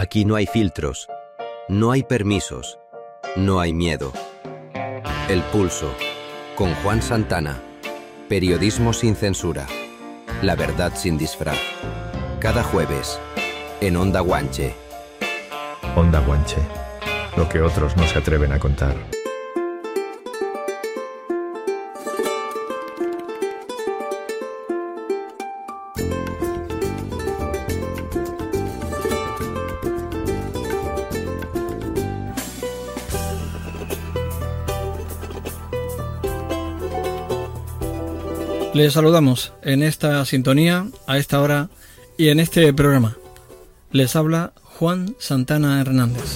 Aquí no hay filtros, no hay permisos, no hay miedo. El Pulso, con Juan Santana. Periodismo sin censura. La verdad sin disfraz. Cada jueves, en Onda Guanche. Onda Guanche, lo que otros no se atreven a contar. Les saludamos en esta sintonía, a esta hora y en este programa. Les habla Juan Santana Hernández.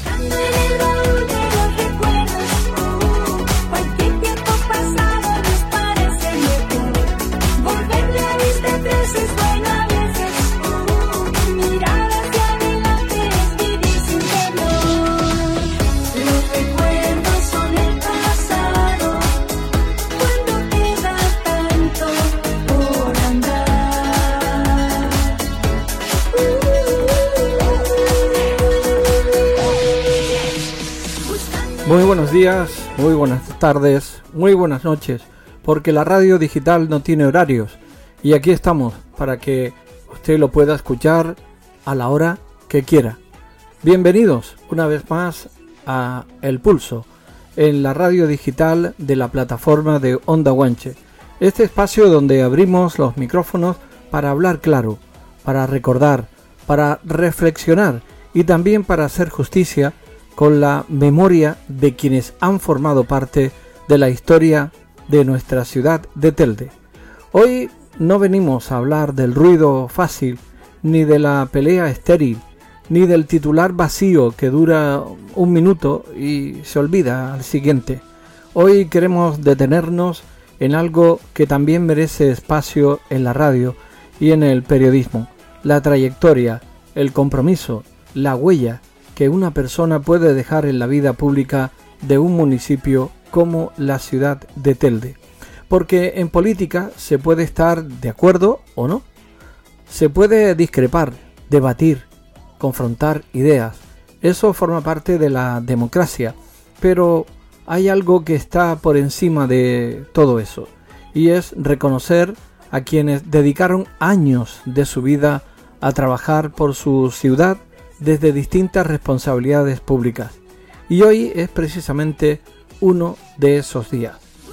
Muy buenos días, muy buenas tardes, muy buenas noches, porque la radio digital no tiene horarios y aquí estamos para que usted lo pueda escuchar a la hora que quiera. Bienvenidos una vez más a El Pulso, en la radio digital de la plataforma de Onda Guanche, este espacio donde abrimos los micrófonos para hablar claro, para recordar, para reflexionar y también para hacer justicia con la memoria de quienes han formado parte de la historia de nuestra ciudad de Telde. Hoy no venimos a hablar del ruido fácil, ni de la pelea estéril, ni del titular vacío que dura un minuto y se olvida al siguiente. Hoy queremos detenernos en algo que también merece espacio en la radio y en el periodismo: la trayectoria, el compromiso, la huella que una persona puede dejar en la vida pública de un municipio como la ciudad de Telde. Porque en política se puede estar de acuerdo o no. Se puede discrepar, debatir, confrontar ideas. Eso forma parte de la democracia. Pero hay algo que está por encima de todo eso. Y es reconocer a quienes dedicaron años de su vida a trabajar por su ciudad desde distintas responsabilidades públicas. Y hoy es precisamente uno de esos días.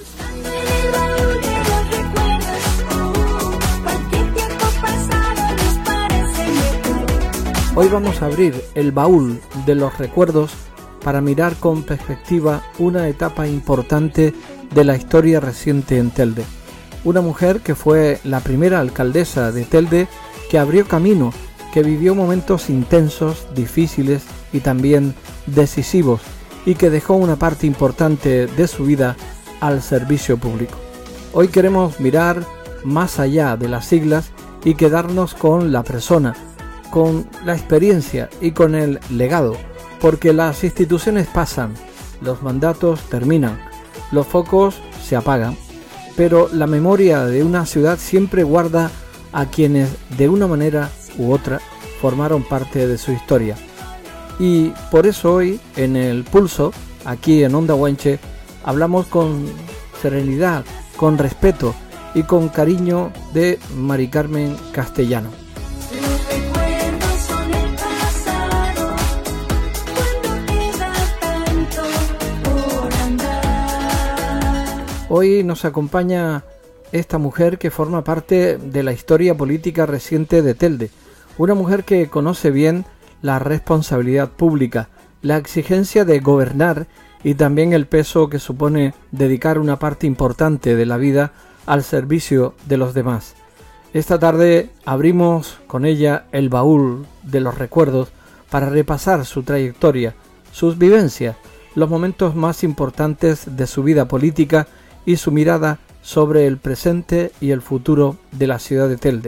Hoy vamos a abrir el baúl de los recuerdos para mirar con perspectiva una etapa importante de la historia reciente en Telde. Una mujer que fue la primera alcaldesa de Telde, que abrió camino, que vivió momentos intensos, difíciles y también decisivos, y que dejó una parte importante de su vida al servicio público. Hoy queremos mirar más allá de las siglas y quedarnos con la persona, con la experiencia y con el legado, porque las instituciones pasan, los mandatos terminan, los focos se apagan, pero la memoria de una ciudad siempre guarda a quienes de una manera u otra formaron parte de su historia. Y por eso hoy en El Pulso, aquí en Onda Guanche, hablamos con serenidad, con respeto y con cariño de Mari Carmen Castellano. Hoy nos acompaña esta mujer que forma parte de la historia política reciente de Telde. Una mujer que conoce bien la responsabilidad pública, la exigencia de gobernar y también el peso que supone dedicar una parte importante de la vida al servicio de los demás. Esta tarde abrimos con ella el baúl de los recuerdos para repasar su trayectoria, sus vivencias, los momentos más importantes de su vida política y su mirada sobre el presente y el futuro de la ciudad de Telde.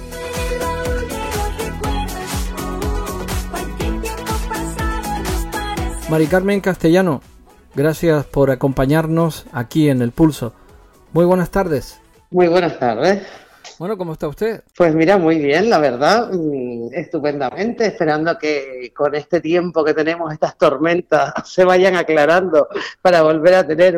Mari Carmen Castellano, gracias por acompañarnos aquí en El Pulso. Muy buenas tardes. Muy buenas tardes. Bueno, ¿cómo está usted? Pues mira, muy bien, la verdad, estupendamente, esperando que con este tiempo que tenemos, estas tormentas se vayan aclarando para volver a tener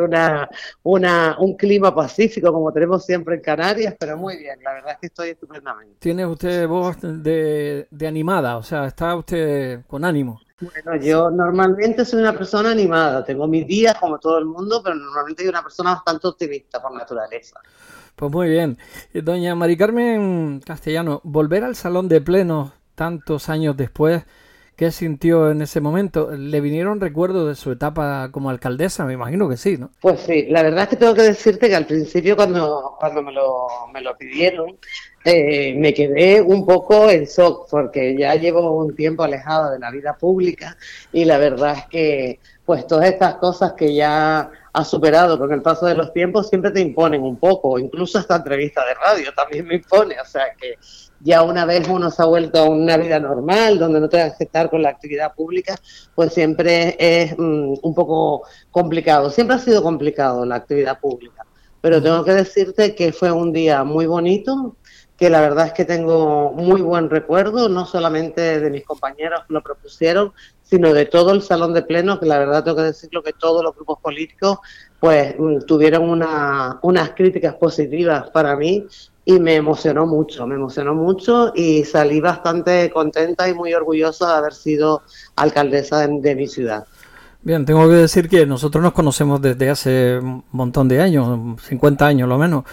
un clima pacífico como tenemos siempre en Canarias, pero muy bien, la verdad es que estoy estupendamente. Tiene usted voz de animada, o sea, está usted con ánimo. Bueno, yo normalmente soy una persona animada, tengo mis días como todo el mundo, pero normalmente soy una persona bastante optimista por naturaleza. Pues muy bien. Doña Mari Carmen Castellano, volver al salón de plenos tantos años después, ¿qué sintió en ese momento? ¿Le vinieron recuerdos de su etapa como alcaldesa? Me imagino que sí, ¿no? Pues sí, la verdad es que tengo que decirte que al principio cuando me lo pidieron, me quedé un poco en shock porque ya llevo un tiempo alejada de la vida pública y la verdad es que pues todas estas cosas que ya has superado con el paso de los tiempos siempre te imponen un poco, incluso esta entrevista de radio también me impone, o sea que ya una vez uno se ha vuelto a una vida normal, donde no tengas que estar con la actividad pública, pues siempre es un poco complicado. Siempre ha sido complicado la actividad pública, pero tengo que decirte que fue un día muy bonito, que la verdad es que tengo muy buen recuerdo, no solamente de mis compañeros que lo propusieron, sino de todo el salón de pleno, que la verdad tengo que decirlo que todos los grupos políticos pues tuvieron unas críticas positivas para mí y me emocionó mucho y salí bastante contenta y muy orgullosa de haber sido alcaldesa de mi ciudad. Bien, tengo que decir que nosotros nos conocemos desde hace un montón de años, 50 años lo menos.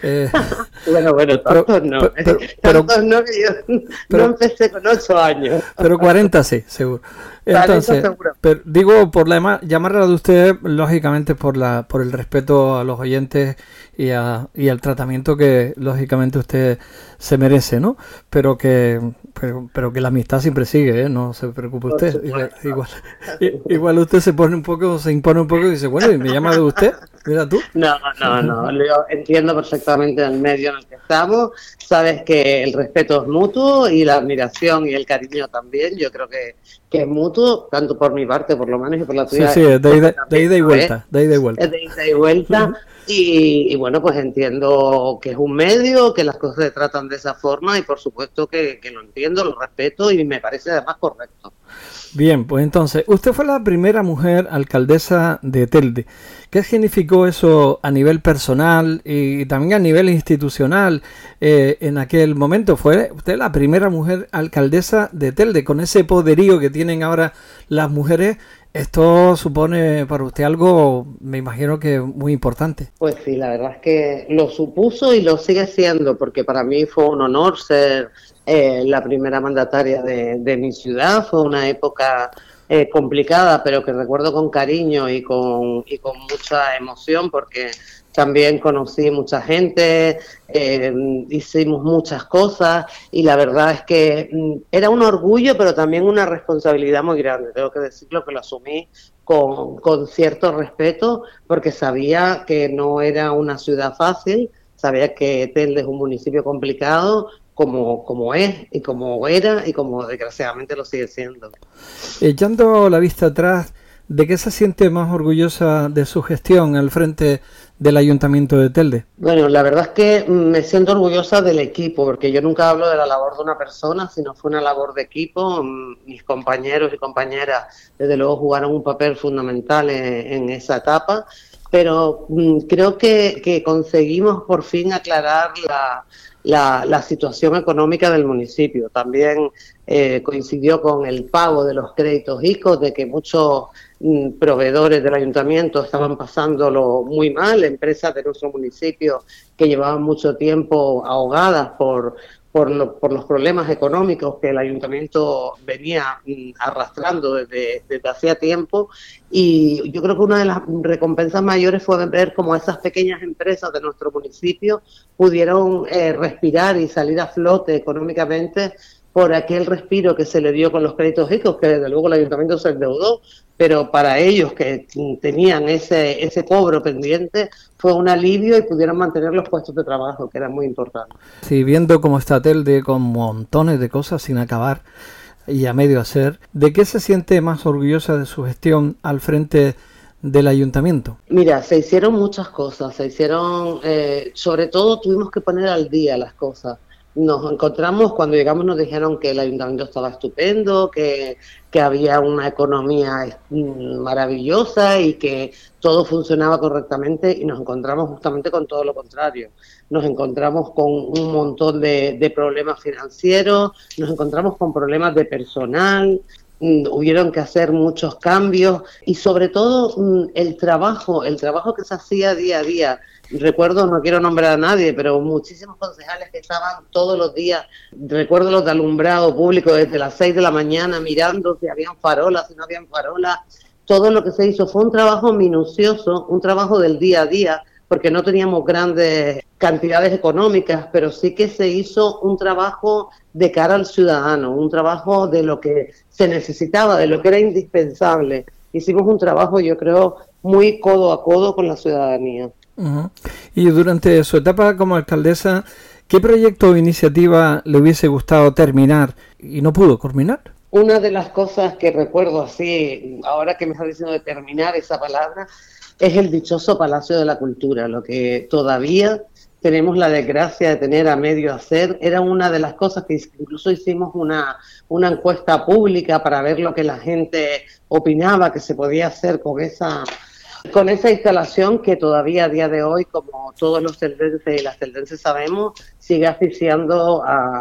Bueno, tantos no. Tantos no, que yo no empecé con 8 años. Pero 40 sí, seguro. Entonces, pero digo, por llamarla de usted, lógicamente por el respeto a los oyentes y al tratamiento que lógicamente usted se merece, ¿no? Pero que la amistad siempre sigue, ¿eh? No se preocupe usted. Igual usted se impone un poco y dice, bueno, ¿y me llama de usted? Mira tú. No, yo entiendo perfectamente el medio en el que estamos, sabes que el respeto es mutuo y la admiración y el cariño también, yo creo que es mutuo, tanto por mi parte por lo menos y por la tuya. Sí, de ida y vuelta, Es de ida y vuelta. Y bueno, pues entiendo que es un medio, que las cosas se tratan de esa forma y por supuesto que lo entiendo, lo respeto y me parece además correcto. Bien, pues entonces, usted fue la primera mujer alcaldesa de Telde. ¿Qué significó eso a nivel personal y también a nivel institucional en aquel momento? Fue usted la primera mujer alcaldesa de Telde, con ese poderío que tienen ahora las mujeres. Esto supone para usted algo, me imagino que muy importante. Pues sí, la verdad es que lo supuso y lo sigue siendo, porque para mí fue un honor ser la primera mandataria de mi ciudad. Fue una época complicada, pero que recuerdo con cariño y con mucha emoción, porque también conocí mucha gente, hicimos muchas cosas y la verdad es que era un orgullo, pero también una responsabilidad muy grande. Tengo que decirlo que lo asumí con cierto respeto, porque sabía que no era una ciudad fácil, sabía que Telde es un municipio complicado, como es y como era y como desgraciadamente lo sigue siendo. Echando la vista atrás, ¿de qué se siente más orgullosa de su gestión al frente del Ayuntamiento de Telde? Bueno, la verdad es que me siento orgullosa del equipo, porque yo nunca hablo de la labor de una persona, sino fue una labor de equipo. Mis compañeros y compañeras, desde luego, jugaron un papel fundamental en esa etapa, pero creo que conseguimos por fin aclarar la situación económica del municipio. También coincidió con el pago de los créditos ICO, de que muchos proveedores del ayuntamiento estaban pasándolo muy mal, empresas de nuestro municipio que llevaban mucho tiempo ahogadas por los problemas económicos que el ayuntamiento venía arrastrando desde hacía tiempo, y yo creo que una de las recompensas mayores fue ver cómo esas pequeñas empresas de nuestro municipio pudieron respirar y salir a flote económicamente por aquel respiro que se le dio con los créditos ICO, que desde luego el ayuntamiento se endeudó, pero para ellos que tenían ese cobro pendiente fue un alivio y pudieron mantener los puestos de trabajo, que era muy importante. Sí, viendo cómo está Telde con montones de cosas sin acabar y a medio hacer, ¿de qué se siente más orgullosa de su gestión al frente del ayuntamiento? Mira, se hicieron muchas cosas, sobre todo tuvimos que poner al día las cosas. Nos encontramos, cuando llegamos nos dijeron que el ayuntamiento estaba estupendo, que había una economía maravillosa y que todo funcionaba correctamente, y nos encontramos justamente con todo lo contrario. Nos encontramos con un montón de problemas financieros, nos encontramos con problemas de personal. Hubieron que hacer muchos cambios y sobre todo el trabajo que se hacía día a día. Recuerdo, no quiero nombrar a nadie, pero muchísimos concejales que estaban todos los días, recuerdo los de alumbrado público desde las 6 de la mañana mirando si habían farolas, si no habían farolas. Todo lo que se hizo fue un trabajo minucioso, un trabajo del día a día, porque no teníamos grandes cantidades económicas, pero sí que se hizo un trabajo de cara al ciudadano, un trabajo de lo que se necesitaba, de lo que era indispensable. Hicimos un trabajo, yo creo, muy codo a codo con la ciudadanía. Uh-huh. Y durante su etapa como alcaldesa, ¿qué proyecto o iniciativa le hubiese gustado terminar y no pudo culminar? Una de las cosas que recuerdo así, ahora que me está diciendo de terminar esa palabra, es el dichoso Palacio de la Cultura. Lo que todavía tenemos la desgracia de tener a medio hacer, era una de las cosas que incluso hicimos una encuesta pública para ver lo que la gente opinaba que se podía hacer con esa instalación, que todavía a día de hoy, como todos los teldenses y las teldenses sabemos, sigue asfixiando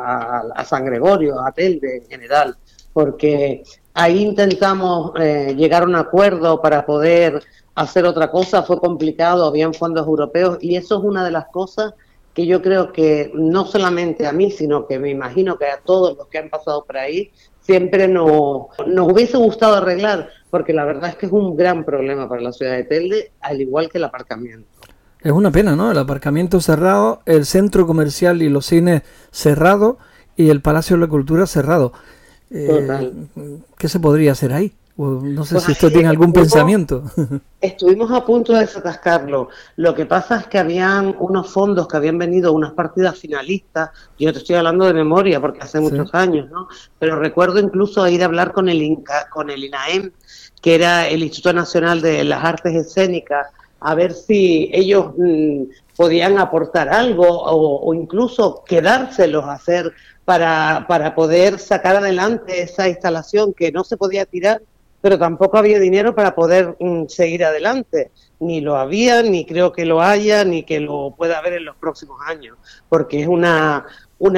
a San Gregorio, a Telde en general, porque ahí intentamos llegar a un acuerdo para poder hacer otra cosa, fue complicado, habían fondos europeos, y eso es una de las cosas que yo creo que no solamente a mí, sino que me imagino que a todos los que han pasado por ahí, siempre nos hubiese gustado arreglar, porque la verdad es que es un gran problema para la ciudad de Telde, al igual que el aparcamiento. Es una pena, ¿no? El aparcamiento cerrado, el centro comercial y los cines cerrados y el Palacio de la Cultura cerrado. Total. ¿Qué se podría hacer ahí? No sé Pues si usted tiene algún pensamiento. Estuvimos a punto de desatascarlo. Lo que pasa es que habían unos fondos que habían venido, unas partidas finalistas. Yo te estoy hablando de memoria porque hace muchos años, ¿no? Pero recuerdo incluso ir a hablar con el INAEM, que era el Instituto Nacional de las Artes Escénicas, a ver si ellos podían aportar algo o incluso quedárselos a hacer para poder sacar adelante esa instalación que no se podía tirar, pero tampoco había dinero para poder seguir adelante. Ni lo había, ni creo que lo haya, ni que lo pueda haber en los próximos años, porque es una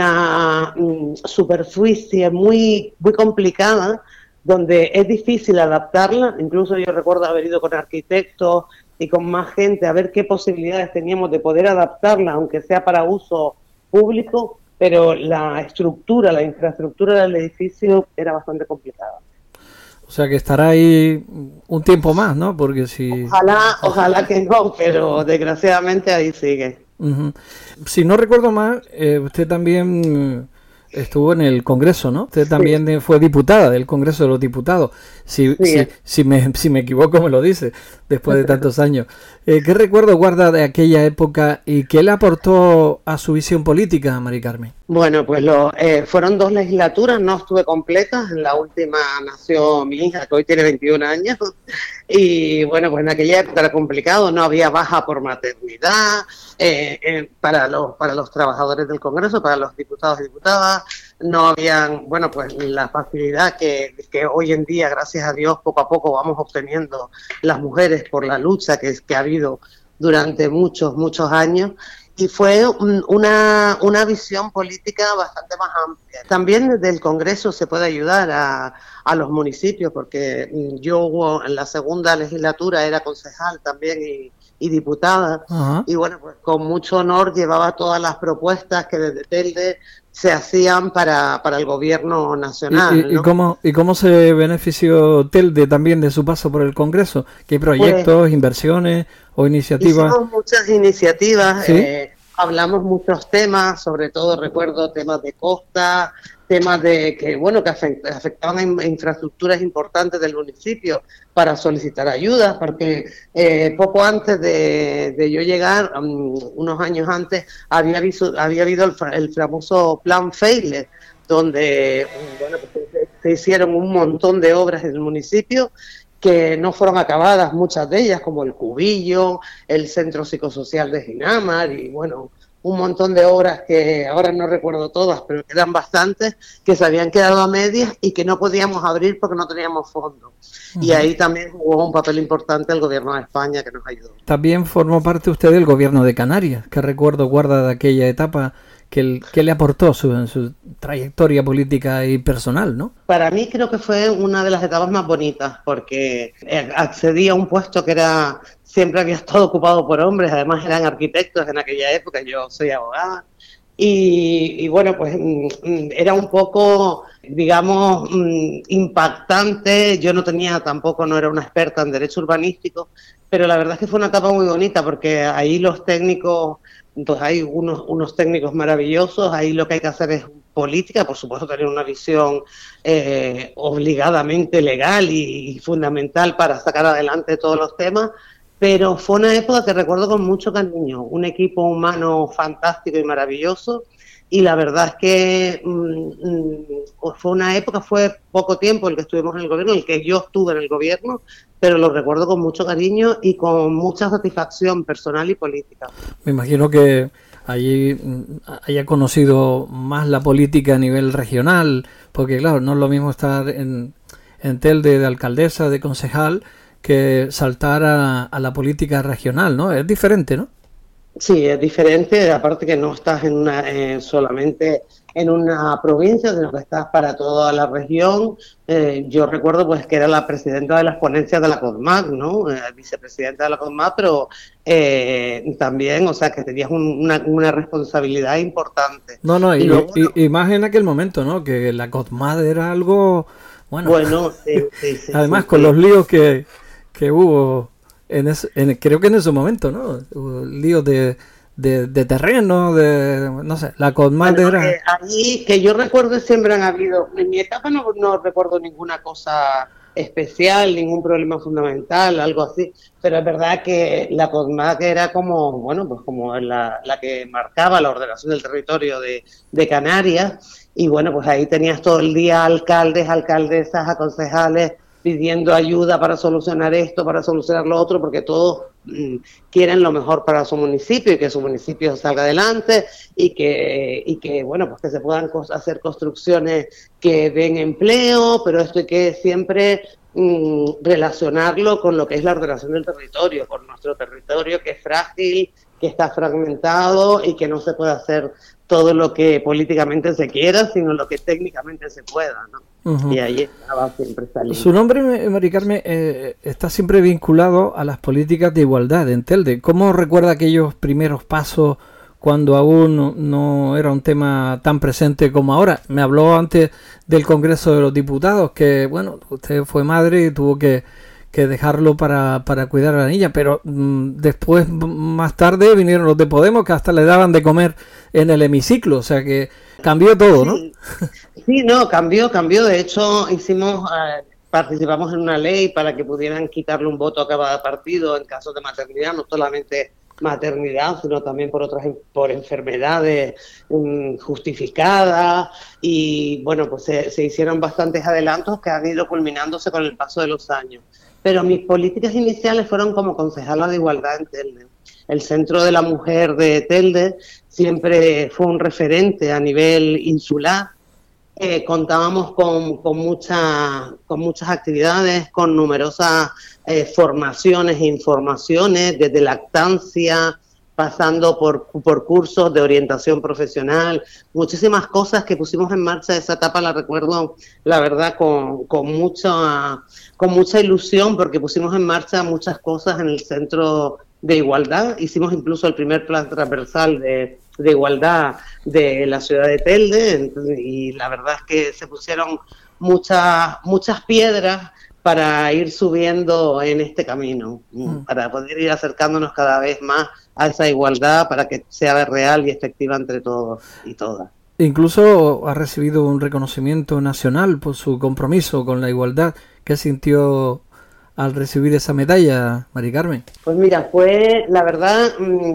superficie muy, muy complicada, donde es difícil adaptarla. Incluso yo recuerdo haber ido con arquitectos y con más gente a ver qué posibilidades teníamos de poder adaptarla, aunque sea para uso público, pero la infraestructura del edificio era bastante complicada. O sea que estará ahí un tiempo más, ¿no? Porque si... Ojalá que no, pero desgraciadamente ahí sigue. Uh-huh. Si no recuerdo mal, usted también estuvo en el Congreso, ¿no? Usted también fue diputada del Congreso de los Diputados. Si me equivoco, me lo dice, después de tantos años. ¿Qué recuerdo guarda de aquella época y qué le aportó a su visión política, Mari Carmen? Bueno, pues fueron 2 legislaturas, no estuve completa. En la última nació mi hija, que hoy tiene 21 años. Y bueno, pues en aquella época era complicado, no había baja por maternidad para los trabajadores del Congreso, para los diputados y diputadas. No habían, bueno, pues la facilidad que hoy en día, gracias a Dios, poco a poco vamos obteniendo las mujeres por la lucha que ha habido durante muchos, muchos años. Y fue una visión política bastante más amplia. También desde el Congreso se puede ayudar a los municipios, porque yo en la segunda legislatura era concejal también y diputada. Uh-huh. Y bueno, pues con mucho honor llevaba todas las propuestas que desde Telde se hacían para el gobierno nacional. ¿no? ¿Y cómo se benefició Telde también de su paso por el Congreso? ¿Qué proyectos, pues, inversiones o iniciativas? Hicimos muchas iniciativas, ¿sí? Hablamos muchos temas, sobre todo recuerdo temas de costa, temas que afectaban a infraestructuras importantes del municipio para solicitar ayudas, porque poco antes de yo llegar, unos años antes, había habido el famoso Plan Feiler, donde se hicieron un montón de obras en el municipio que no fueron acabadas, muchas de ellas, como el Cubillo, el Centro Psicosocial de Ginamar y bueno, un montón de obras que ahora no recuerdo todas, pero quedan bastantes, que se habían quedado a medias y que no podíamos abrir porque no teníamos fondos. Y ahí también jugó un papel importante el gobierno de España, que nos ayudó. También formó parte usted del gobierno de Canarias, que recuerdo guarda de aquella etapa que le aportó en su trayectoria política y personal, ¿no? Para mí creo que fue una de las etapas más bonitas, porque accedí a un puesto que siempre había estado ocupado por hombres, además eran arquitectos en aquella época, yo soy abogada, y bueno, pues era un poco, digamos, impactante. Yo no era una experta en derecho urbanístico, pero la verdad es que fue una etapa muy bonita, porque ahí los técnicos, pues hay unos técnicos maravillosos, ahí lo que hay que hacer es política, por supuesto tener una visión obligadamente legal y fundamental para sacar adelante todos los temas, pero fue una época que recuerdo con mucho cariño, un equipo humano fantástico y maravilloso, y la verdad es que fue poco tiempo el que estuvimos en el gobierno, el que yo estuve en el gobierno, pero lo recuerdo con mucho cariño y con mucha satisfacción personal y política. Me imagino que allí haya conocido más la política a nivel regional, porque claro, no es lo mismo estar en Telde de alcaldesa, de concejal, que saltar a la política regional, ¿no? Es diferente, ¿no? Sí, es diferente, aparte que no estás solamente en una provincia, sino que estás para toda la región. Yo recuerdo pues que era la presidenta de las ponencias de la CODMAC, ¿no? Vicepresidenta de la CODMAC, pero también, o sea, que tenías una responsabilidad importante. No, y más en aquel momento, ¿no? Que la CODMAC era algo, bueno sí, además sí, con los líos que hubo creo que en ese momento, ¿no? Líos de terreno, no sé, la CODMAC era... Allí, que yo recuerdo, siempre han habido, en mi etapa no recuerdo ninguna cosa especial, ningún problema fundamental, algo así, pero es verdad que la CODMAC era como, bueno, pues como la que marcaba la ordenación del territorio de Canarias, y bueno, pues ahí tenías todo el día alcaldes, alcaldesas, concejales, pidiendo ayuda para solucionar esto, para solucionar lo otro, porque todos quieren lo mejor para su municipio y que su municipio salga adelante y que bueno, pues que se puedan hacer construcciones que den empleo, pero esto hay que siempre relacionarlo con lo que es la ordenación del territorio, con nuestro territorio que es frágil, que está fragmentado y que no se puede hacer todo lo que políticamente se quiera, sino lo que técnicamente se pueda, ¿no? Uh-huh. Y ahí estaba siempre saliendo. Su nombre, Mari Carmen, está siempre vinculado a las políticas de igualdad en Telde. ¿Cómo recuerda aquellos primeros pasos cuando aún no era un tema tan presente como ahora? Me habló antes del Congreso de los Diputados, que bueno, usted fue madre y tuvo que dejarlo para cuidar a la niña, pero después, más tarde, vinieron los de Podemos, que hasta le daban de comer en el hemiciclo, o sea que cambió todo, ¿no? Sí, no, cambió, de hecho participamos en una ley para que pudieran quitarle un voto a cada partido en caso de maternidad, no solamente maternidad, sino también por enfermedades justificadas, y bueno, pues se hicieron bastantes adelantos que han ido culminándose con el paso de los años. Pero mis políticas iniciales fueron como concejala de igualdad en Telde. El Centro de la Mujer de Telde siempre fue un referente a nivel insular. Contábamos con muchas actividades, con numerosas formaciones e informaciones, desde lactancia, pasando por cursos de orientación profesional, muchísimas cosas que pusimos en marcha. Esa etapa la recuerdo, la verdad, con mucha ilusión, porque pusimos en marcha muchas cosas en el Centro de Igualdad. Hicimos incluso el primer plan transversal de igualdad de la ciudad de Telde, y la verdad es que se pusieron muchas piedras para ir subiendo en este camino, para poder ir acercándonos cada vez más a esa igualdad, para que sea real y efectiva entre todos y todas. Incluso ha recibido un reconocimiento nacional por su compromiso con la igualdad. ¿Qué sintió al recibir esa medalla, Mari Carmen? Pues mira, fue la verdad,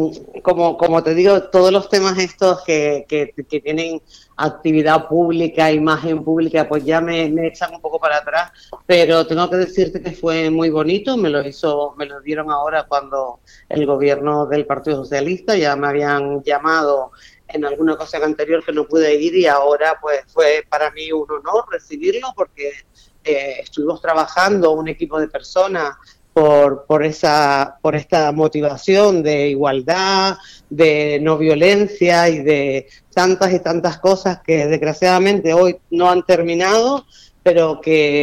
como te digo, todos los temas estos que tienen actividad pública, imagen pública, pues ya me echan un poco para atrás, pero tengo que decirte que fue muy bonito, me lo dieron ahora cuando el gobierno del Partido Socialista, ya me habían llamado en alguna ocasión anterior que no pude ir y ahora pues fue para mí un honor recibirlo porque estuvimos trabajando un equipo de personas por esta motivación de igualdad, de no violencia y de tantas y tantas cosas que desgraciadamente hoy no han terminado, pero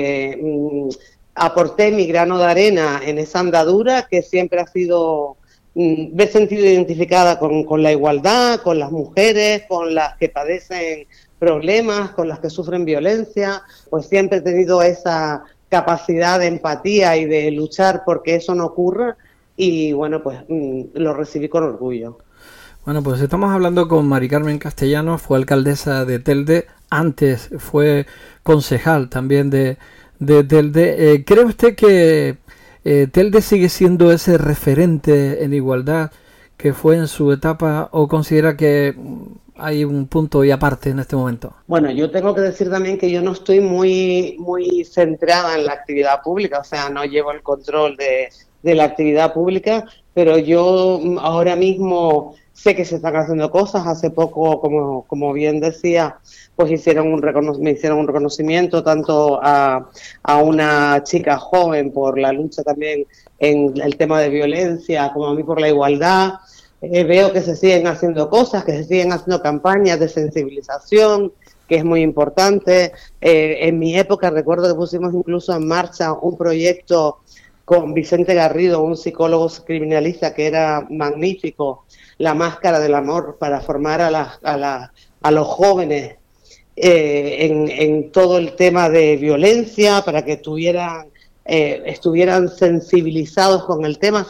que aporté mi grano de arena en esa andadura que siempre ha sido, me he sentido identificada con la igualdad, con las mujeres, con las que padecen problemas, con las que sufren violencia, pues siempre he tenido esa capacidad de empatía y de luchar porque eso no ocurra y bueno, pues lo recibí con orgullo. Bueno, pues estamos hablando con Mari Carmen Castellanos, fue alcaldesa de Telde, antes fue concejal también de Telde. ¿Cree usted que Telde sigue siendo ese referente en igualdad que fue en su etapa o considera que hay un punto y aparte en este momento? Bueno, yo tengo que decir también que yo no estoy muy centrada en la actividad pública, o sea, no llevo el control de la actividad pública, pero yo ahora mismo sé que se están haciendo cosas. Hace poco, como bien decía, pues me hicieron un reconocimiento tanto a una chica joven por la lucha también en el tema de violencia, como a mí por la igualdad. Veo que se siguen haciendo cosas, que se siguen haciendo campañas de sensibilización, que es muy importante. En mi época recuerdo que pusimos incluso en marcha un proyecto con Vicente Garrido, un psicólogo criminalista que era magnífico, la máscara del amor, para formar a los jóvenes en todo el tema de violencia, para que estuvieran sensibilizadas con el tema,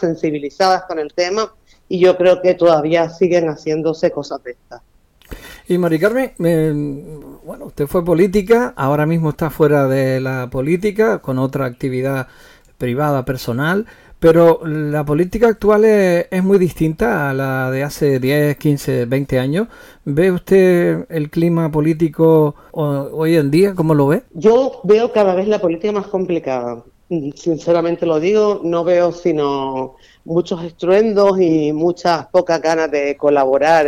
y yo creo que todavía siguen haciéndose cosas de estas. Y Mari Carmen, bueno, usted fue política, ahora mismo está fuera de la política, con otra actividad privada, personal, pero la política actual es muy distinta a la de hace 10, 15, 20 años. ¿Ve usted el clima político hoy en día? ¿Cómo lo ve? Yo veo cada vez la política más complicada. Sinceramente lo digo, no veo sino muchos estruendos y pocas ganas de colaborar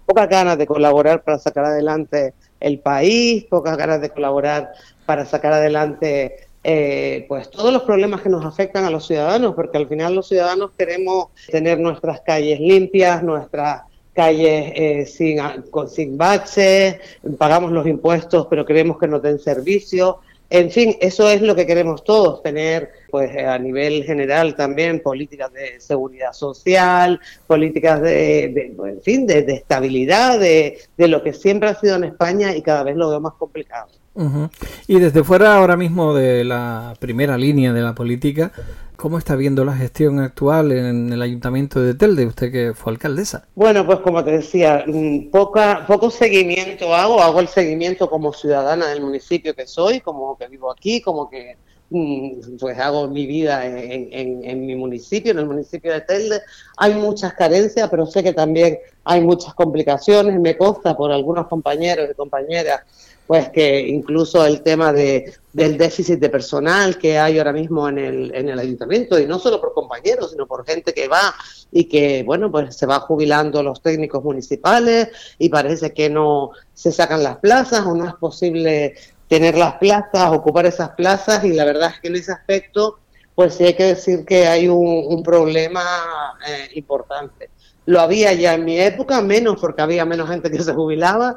para sacar adelante el país, pocas ganas de colaborar para sacar adelante pues todos los problemas que nos afectan a los ciudadanos, porque al final los ciudadanos queremos tener nuestras calles limpias, nuestras calles sin baches, pagamos los impuestos pero queremos que nos den servicio. En fin, eso es lo que queremos todos, tener pues a nivel general también políticas de seguridad social, políticas de estabilidad, de lo que siempre ha sido en España y cada vez lo veo más complicado. Uh-huh. Y desde fuera ahora mismo de la primera línea de la política, ¿cómo está viendo la gestión actual en el Ayuntamiento de Telde, usted que fue alcaldesa? Bueno, pues como te decía, poco seguimiento hago el seguimiento como ciudadana del municipio que soy, como que vivo aquí, como que pues hago mi vida en mi municipio, en el municipio de Telde. Hay muchas carencias, pero sé que también hay muchas complicaciones. Me consta por algunos compañeros y compañeras pues que incluso el tema del déficit de personal que hay ahora mismo en el ayuntamiento, y no solo por compañeros, sino por gente que va y que, bueno, pues se va jubilando los técnicos municipales y parece que no se sacan las plazas o no es posible tener las plazas, ocupar esas plazas, y la verdad es que en ese aspecto pues sí hay que decir que hay un problema importante. Lo había ya en mi época, menos porque había menos gente que se jubilaba,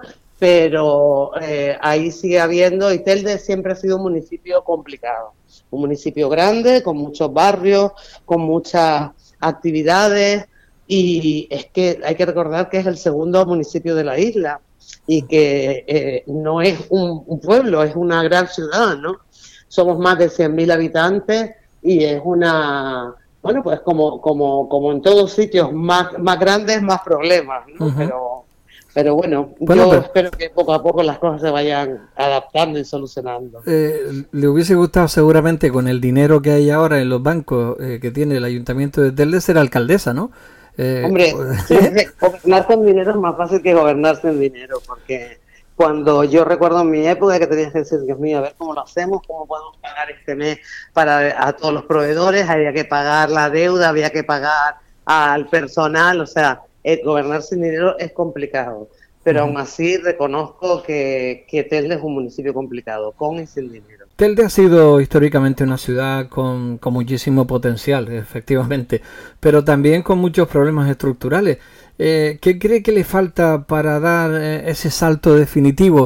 pero ahí sigue habiendo, y Telde siempre ha sido un municipio complicado, un municipio grande, con muchos barrios, con muchas actividades, y es que hay que recordar que es el segundo municipio de la isla, y que no es un pueblo, es una gran ciudad, ¿no? Somos más de 100.000 habitantes, y es una... Bueno, pues como en todos sitios más grandes, más problemas, ¿no? Uh-huh. Pero bueno, yo espero que poco a poco las cosas se vayan adaptando y solucionando. Le hubiese gustado seguramente, con el dinero que hay ahora en los bancos que tiene el Ayuntamiento de Telde, ser alcaldesa, ¿no? Hombre, gobernar con dinero es más fácil que gobernar sin dinero, porque cuando yo recuerdo en mi época que tenías que decir, Dios mío, a ver cómo lo hacemos, cómo podemos pagar este mes a todos los proveedores, había que pagar la deuda, había que pagar al personal, o sea, gobernar sin dinero es complicado, pero aún así reconozco que Telde es un municipio complicado, con y sin dinero. Telde ha sido históricamente una ciudad con muchísimo potencial, efectivamente, pero también con muchos problemas estructurales. ¿Qué cree que le falta para dar ese salto definitivo?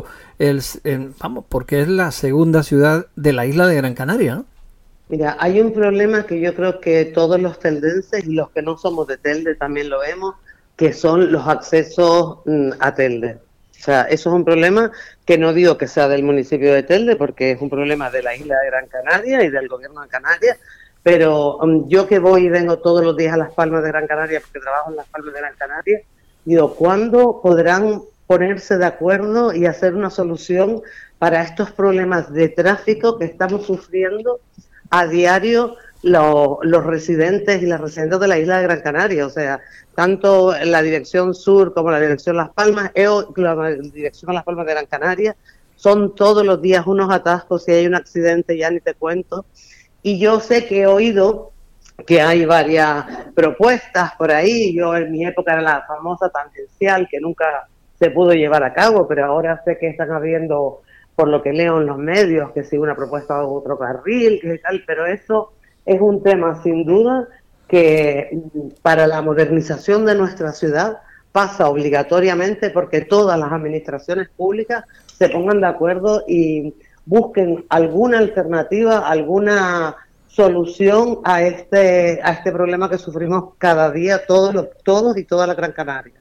Vamos, porque es la segunda ciudad de la isla de Gran Canaria, ¿no? Mira, hay un problema que yo creo que todos los teldenses y los que no somos de Telde también lo vemos, que son los accesos a Telde. O sea, eso es un problema que no digo que sea del municipio de Telde, porque es un problema de la isla de Gran Canaria y del gobierno de Canarias, pero yo que voy y vengo todos los días a Las Palmas de Gran Canaria, porque trabajo en Las Palmas de Gran Canaria, digo, ¿cuándo podrán ponerse de acuerdo y hacer una solución para estos problemas de tráfico que estamos sufriendo a diario los residentes y las residentes de la isla de Gran Canaria? O sea, tanto la dirección sur como la dirección Las Palmas, la dirección Las Palmas de Gran Canaria, son todos los días unos atascos. Si hay un accidente ya ni te cuento. Y yo sé que he oído que hay varias propuestas por ahí. Yo en mi época era la famosa tangencial, que nunca se pudo llevar a cabo, pero ahora sé que están habiendo, por lo que leo en los medios, que sí, una propuesta de otro carril, que tal, pero eso es un tema sin duda que para la modernización de nuestra ciudad pasa obligatoriamente porque todas las administraciones públicas se pongan de acuerdo y busquen alguna alternativa, alguna solución a este problema que sufrimos cada día todos y toda la Gran Canaria.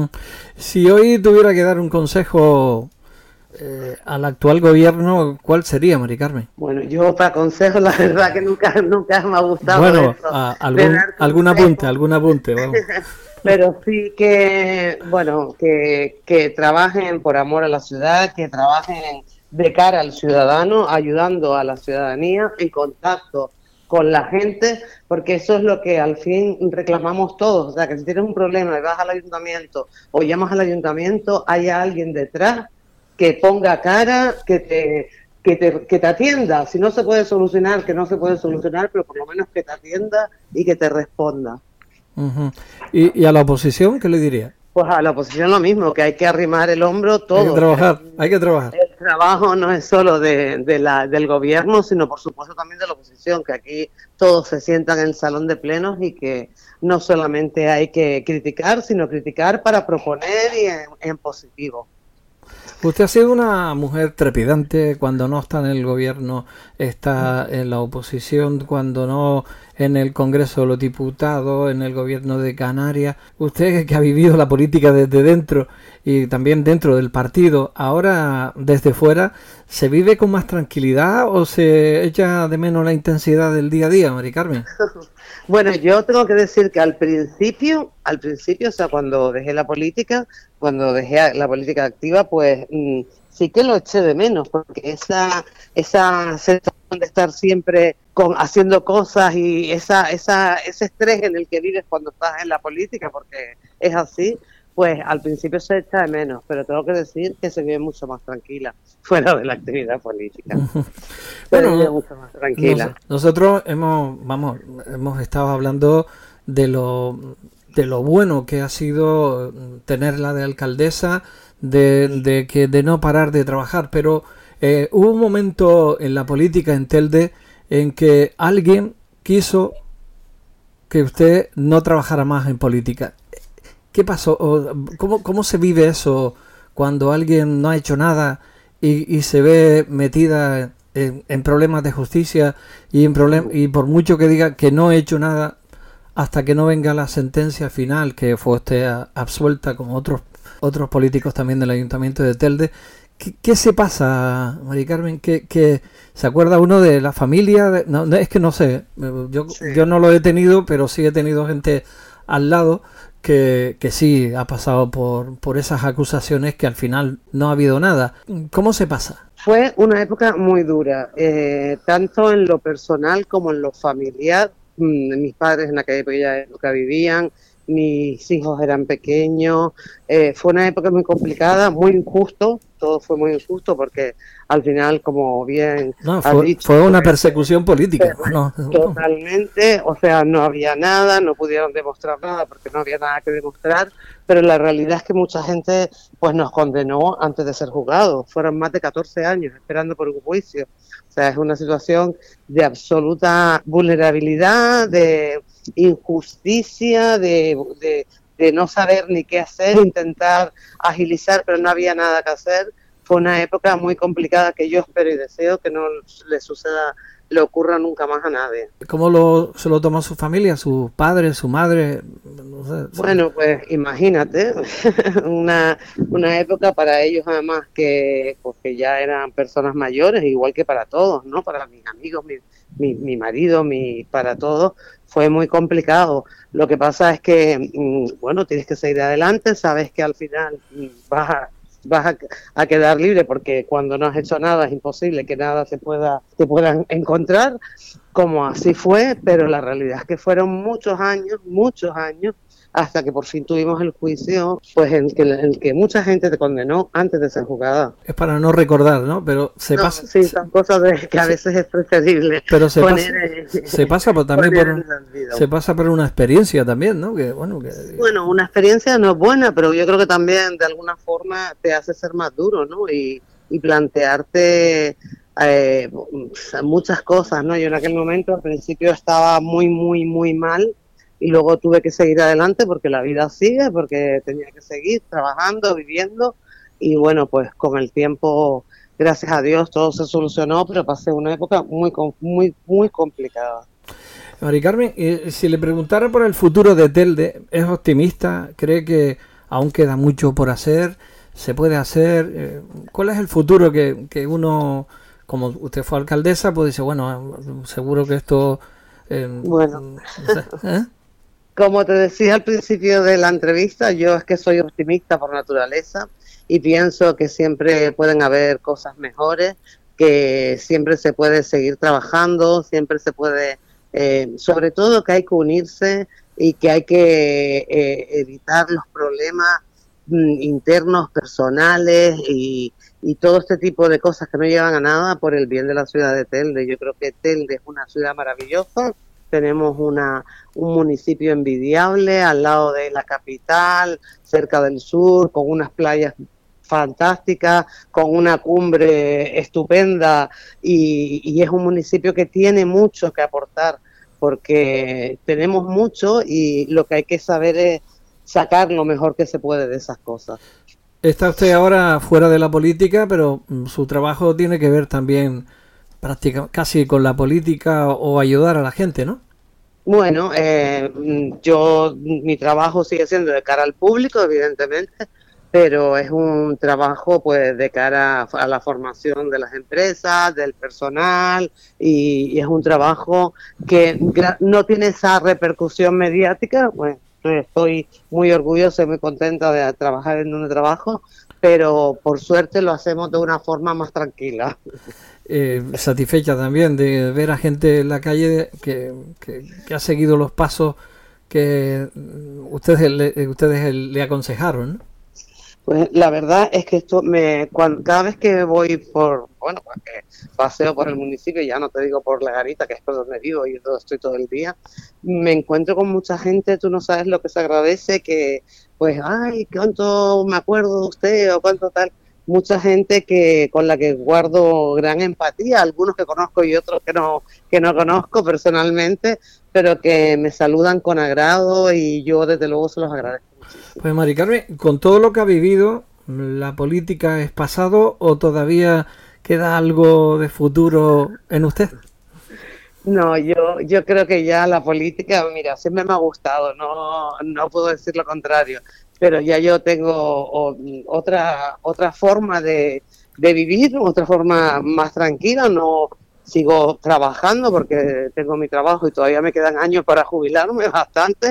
Si hoy tuviera que dar un consejo al actual gobierno, ¿cuál sería, Mari Carmen? Bueno, yo para consejos la verdad que nunca me ha gustado. Bueno, algún apunte, vamos. Pero sí que, bueno, que trabajen por amor a la ciudad, que trabajen de cara al ciudadano, ayudando a la ciudadanía, en contacto con la gente, porque eso es lo que al fin reclamamos todos. O sea, que si tienes un problema y vas al ayuntamiento o llamas al ayuntamiento, haya alguien detrás que ponga cara, que te atienda. Si no se puede solucionar, que no se puede solucionar, pero por lo menos que te atienda y que te responda. ¿Y a la oposición qué le diría? Pues a la oposición lo mismo, que hay que arrimar el hombro todo. Hay que trabajar. El trabajo no es solo del gobierno, sino por supuesto también de la oposición, que aquí todos se sientan en el salón de plenos y que no solamente hay que criticar, sino criticar para proponer y en positivo. Usted ha sido una mujer trepidante cuando no está en el gobierno, está en la oposición, cuando no en el Congreso de los Diputados, en el gobierno de Canarias. Usted que ha vivido la política desde dentro y también dentro del partido, ahora desde fuera, ¿se vive con más tranquilidad o se echa de menos la intensidad del día a día, Mari Carmen? Bueno, yo tengo que decir que al principio, o sea, cuando dejé la política activa, pues sí que lo eché de menos, porque esa sensación de estar siempre haciendo cosas y ese estrés en el que vives cuando estás en la política, porque es así, pues al principio se echa de menos, pero tengo que decir que se vive mucho más tranquila fuera de la actividad política. Bueno, mucho más tranquila. Nosotros hemos estado hablando de lo bueno que ha sido tenerla de alcaldesa, de no parar de trabajar, pero hubo un momento en la política en Telde en que alguien quiso que usted no trabajara más en política. ¿Qué pasó? ¿Cómo se vive eso cuando alguien no ha hecho nada y se ve metida en problemas de justicia y por mucho que diga que no he hecho nada, hasta que no venga la sentencia final, que fue usted absuelta como otros políticos también del Ayuntamiento de Telde? ¿Qué se pasa, Mari Carmen? ¿Que se acuerda uno de la familia? No, es que no sé, yo no lo he tenido, pero sí he tenido gente al lado que sí ha pasado por esas acusaciones que al final no ha habido nada. ¿Cómo se pasa? Fue una época muy dura, tanto en lo personal como en lo familiar. Mis padres en aquella época vivían, mis hijos eran pequeños, fue una época muy complicada, muy injusto, todo fue muy injusto porque al final, como bien has dicho, fue una persecución política. ¿No? Totalmente, o sea, no había nada, no pudieron demostrar nada porque no había nada que demostrar, pero la realidad es que mucha gente pues nos condenó antes de ser juzgados, fueron más de 14 años esperando por un juicio. O sea, es una situación de absoluta vulnerabilidad, de injusticia, de no saber ni qué hacer, intentar agilizar, pero no había nada que hacer. Fue una época muy complicada que yo espero y deseo que no le ocurra nunca más a nadie. ¿Cómo se lo tomó su familia, sus padres, su madre? No sé. Bueno, pues imagínate, una época para ellos además pues, que ya eran personas mayores, igual que para todos, ¿no? Para mis amigos, mi marido, para todos, fue muy complicado. Lo que pasa es que, bueno, tienes que seguir adelante, sabes que al final vas a quedar libre porque cuando no has hecho nada es imposible que nada te puedan encontrar, como así fue, pero la realidad es que fueron muchos años, hasta que por fin tuvimos el juicio, pues en que mucha gente te condenó antes de ser juzgada. Es para no recordar, ¿no? Pero pasa. Sí, son cosas que a veces es preferible. Pero se pasa por una experiencia también, ¿no? Bueno, una experiencia no es buena, pero yo creo que también de alguna forma te hace ser más duro, ¿no? Y plantearte muchas cosas, ¿no? Yo en aquel momento al principio estaba muy, muy, muy mal. Y luego tuve que seguir adelante porque la vida sigue, porque tenía que seguir trabajando, viviendo. Y bueno, pues con el tiempo, gracias a Dios, todo se solucionó, pero pasé una época muy, muy, muy complicada. Mari Carmen, si le preguntara por el futuro de Telde, ¿es optimista? ¿Cree que aún queda mucho por hacer? ¿Se puede hacer? ¿Cuál es el futuro que uno, como usted fue alcaldesa, pues dice, bueno, seguro que esto... bueno... no sé, Como te decía al principio de la entrevista, yo es que soy optimista por naturaleza y pienso que siempre pueden haber cosas mejores, que siempre se puede seguir trabajando, siempre se puede, sobre todo que hay que unirse y que hay que evitar los problemas internos, personales y todo este tipo de cosas que no llevan a nada por el bien de la ciudad de Telde. Yo creo que Telde es una ciudad maravillosa. Tenemos un municipio envidiable al lado de la capital, cerca del sur, con unas playas fantásticas, con una cumbre estupenda y es un municipio que tiene mucho que aportar porque tenemos mucho y lo que hay que saber es sacar lo mejor que se puede de esas cosas. Está usted ahora fuera de la política, pero su trabajo tiene que ver también casi con la política o ayudar a la gente, ¿no? Bueno, mi trabajo sigue siendo de cara al público, evidentemente, pero es un trabajo pues de cara a la formación de las empresas, del personal y es un trabajo que no tiene esa repercusión mediática. Pues estoy muy orgullosa y muy contenta de trabajar en donde trabajo, pero por suerte lo hacemos de una forma más tranquila. Satisfecha también de ver a gente en la calle que ha seguido los pasos que ustedes le aconsejaron, ¿no? Pues la verdad es que cada vez que voy porque paseo por el municipio, ya no te digo por La Garita, que es por donde vivo y estoy todo el día, me encuentro con mucha gente, tú no sabes lo que se agradece, que pues, ay, cuánto me acuerdo de usted o cuánto tal. Mucha gente con la que guardo gran empatía, algunos que conozco y otros que no conozco personalmente, pero que me saludan con agrado y yo desde luego se los agradezco muchísimo. Pues Mari Carmen, con todo lo que ha vivido, ¿la política es pasado o todavía queda algo de futuro en usted? No, yo creo que ya la política, mira, siempre me ha gustado, no puedo decir lo contrario, pero ya yo tengo otra forma de vivir, otra forma más tranquila, no sigo trabajando porque tengo mi trabajo y todavía me quedan años para jubilarme bastante,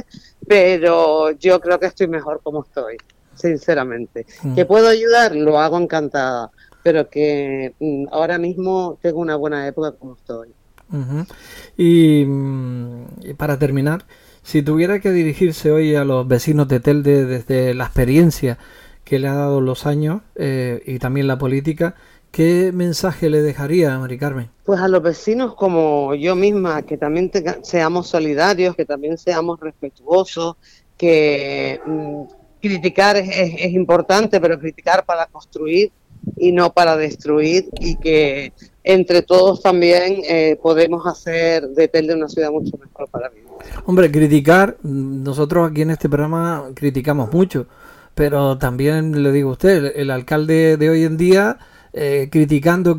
pero yo creo que estoy mejor como estoy, sinceramente. ¿Que puedo ayudar? Lo hago encantada, pero que ahora mismo tengo una buena época como estoy. Y para terminar, si tuviera que dirigirse hoy a los vecinos de Telde desde la experiencia que le ha dado los años y también la política, ¿qué mensaje le dejaría, Mari Carmen? Pues a los vecinos como yo misma, que también seamos solidarios, que también seamos respetuosos, que criticar es importante, pero criticar para construir y no para destruir, y que entre todos también podemos hacer de Telde una ciudad mucho mejor para vivir. Hombre, criticar, nosotros aquí en este programa criticamos mucho, pero también le digo a usted, el alcalde de hoy en día, criticando,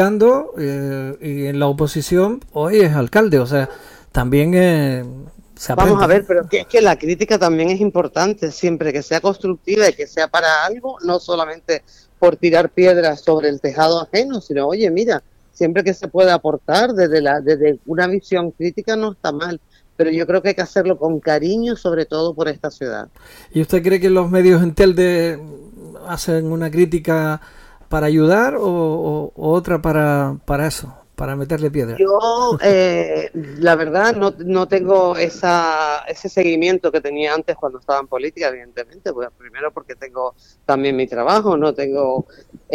y en la oposición hoy es alcalde, o sea, también se aprende. Vamos a ver, pero es que la crítica también es importante, siempre que sea constructiva y que sea para algo, no solamente por tirar piedras sobre el tejado ajeno, sino, oye, mira, siempre que se pueda aportar desde una visión crítica no está mal, pero yo creo que hay que hacerlo con cariño, sobre todo por esta ciudad. ¿Y usted cree que los medios en Telde hacen una crítica para ayudar o otra para eso, para meterle piedra? Yo, la verdad, no tengo ese seguimiento que tenía antes cuando estaba en política, evidentemente. Pues primero porque tengo también mi trabajo, no tengo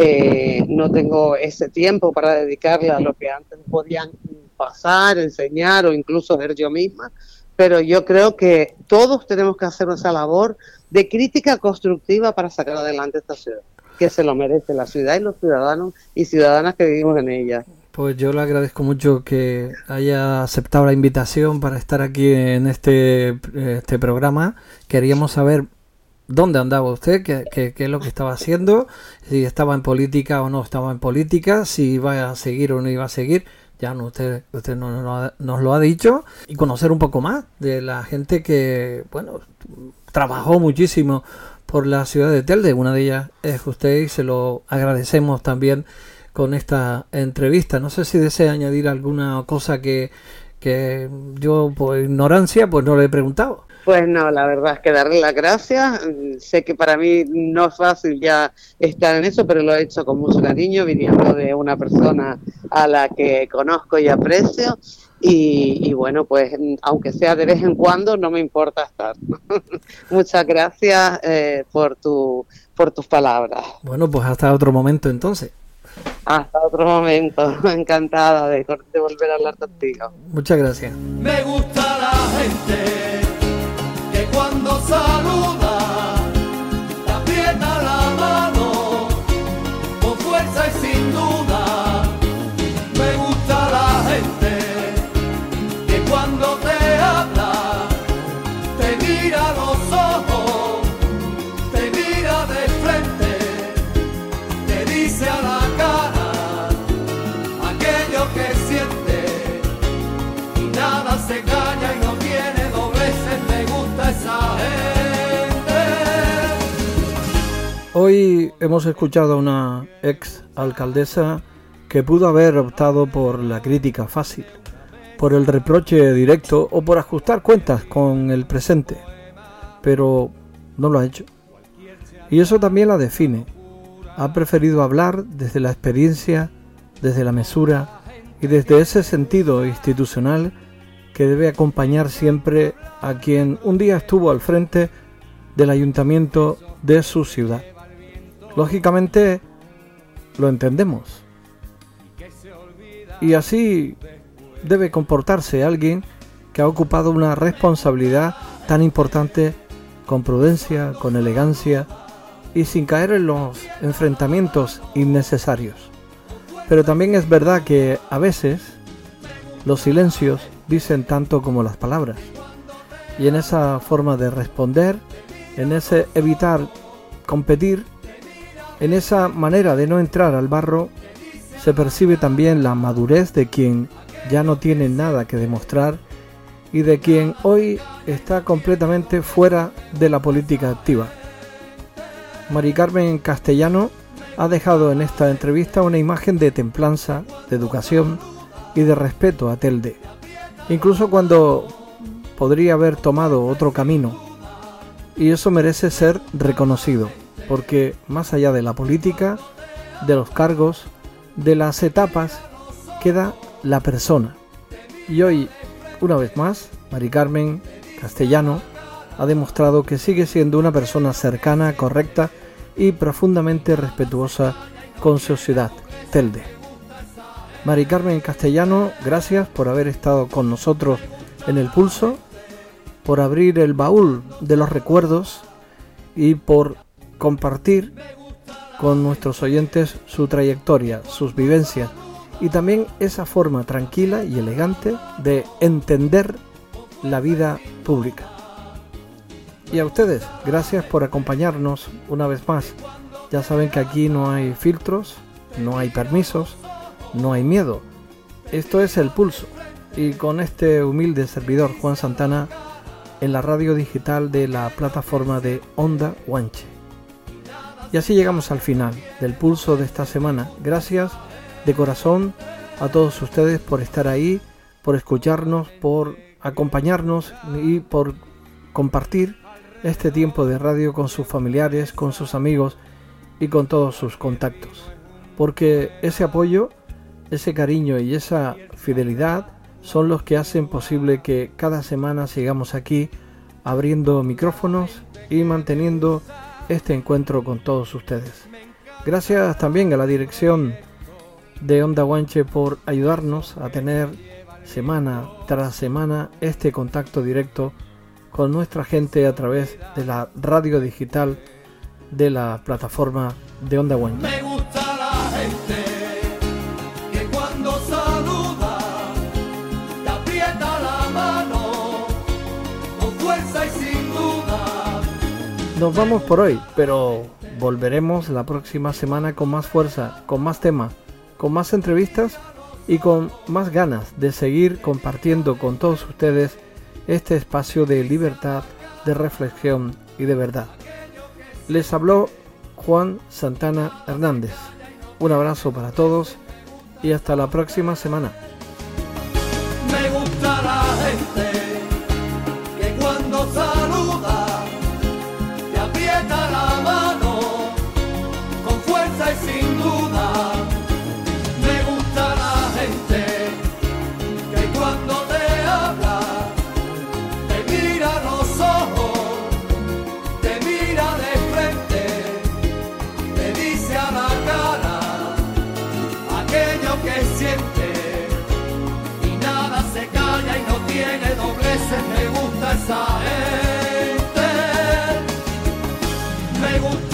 ese tiempo para dedicarle a lo que antes podían pasar, enseñar o incluso ver yo misma. Pero yo creo que todos tenemos que hacer esa labor de crítica constructiva para sacar adelante esta ciudad, que se lo merece la ciudad y los ciudadanos y ciudadanas que vivimos en ella. Pues yo le agradezco mucho que haya aceptado la invitación para estar aquí en este programa. Queríamos saber dónde andaba usted, qué es lo que estaba haciendo, si estaba en política o no estaba en política, si iba a seguir o no iba a seguir. Ya usted nos lo ha dicho, y conocer un poco más de la gente que, bueno, trabajó muchísimo por la ciudad de Telde. Una de ellas es usted y se lo agradecemos también con esta entrevista. No sé si desea añadir alguna cosa que yo por ignorancia pues no le he preguntado. Pues no, la verdad es que darle las gracias. Sé que para mí no es fácil ya estar en eso, pero lo he hecho con mucho cariño, viniendo de una persona a la que conozco y aprecio. Y bueno, pues aunque sea de vez en cuando, no me importa estar. Muchas gracias por tus palabras. Bueno, pues hasta otro momento entonces. Hasta otro momento. Encantada de volver a hablar contigo. Muchas gracias. Me gusta la gente que cuando saluda te aprieta la mano con fuerza y sin duda. Me gusta la gente que cuando te habla te mira a los ojos, te mira de frente, te dice a la cara aquello que siente y nada se calla y no tiene dobleces. Me gusta esa gente. Hoy hemos escuchado a una ex alcaldesa que pudo haber optado por la crítica fácil, por el reproche directo o por ajustar cuentas con el presente, pero no lo ha hecho. Y eso también la define. Ha preferido hablar desde la experiencia, desde la mesura y desde ese sentido institucional que debe acompañar siempre a quien un día estuvo al frente del ayuntamiento de su ciudad. Lógicamente, lo entendemos. Y así debe comportarse alguien que ha ocupado una responsabilidad tan importante con prudencia, con elegancia y sin caer en los enfrentamientos innecesarios. Pero también es verdad que a veces los silencios dicen tanto como las palabras. Y en esa forma de responder, en ese evitar competir, en esa manera de no entrar al barro, se percibe también la madurez de quien ya no tiene nada que demostrar y de quien hoy está completamente fuera de la política activa. Mari Carmen Castellano ha dejado en esta entrevista una imagen de templanza, de educación y de respeto a Telde. Incluso cuando podría haber tomado otro camino, y eso merece ser reconocido, porque más allá de la política, de los cargos, de las etapas, queda la persona. Y hoy, una vez más, Mari Carmen Castellano ha demostrado que sigue siendo una persona cercana, correcta y profundamente respetuosa con su ciudad, Telde. Mari Carmen Castellano, gracias por haber estado con nosotros en El Pulso, por abrir el baúl de los recuerdos y por compartir con nuestros oyentes su trayectoria, sus vivencias y también esa forma tranquila y elegante de entender la vida pública. Y a ustedes, gracias por acompañarnos una vez más. Ya saben que aquí no hay filtros, no hay permisos, no hay miedo. Esto es El Pulso. Y con este humilde servidor, Juan Santana, en la radio digital de la plataforma de Onda Guanche. Y así llegamos al final del Pulso de esta semana. Gracias de corazón a todos ustedes por estar ahí, por escucharnos, por acompañarnos y por compartir este tiempo de radio con sus familiares, con sus amigos y con todos sus contactos. Porque ese apoyo, ese cariño y esa fidelidad son los que hacen posible que cada semana sigamos aquí abriendo micrófonos y manteniendo este encuentro con todos ustedes. Gracias también a la dirección de Onda Guanche por ayudarnos a tener semana tras semana este contacto directo con nuestra gente a través de la radio digital de la plataforma de Onda Guanche. Me gusta la gente que cuando saluda te aprieta la mano con fuerza y sin duda. Nos vamos por hoy, pero volveremos la próxima semana con más fuerza, con más temas, con más entrevistas y con más ganas de seguir compartiendo con todos ustedes este espacio de libertad, de reflexión y de verdad. Les habló Juan Santana Hernández. Un abrazo para todos y hasta la próxima semana. Me gusta la gente que cuando saluda te aprieta la mano con fuerza y sin duda. Me gusta la gente que cuando te habla te mira a los ojos, te mira de frente, te dice a la cara aquello que siente y nada se calla y no tiene dobleces. Me gusta esa gente, me gusta.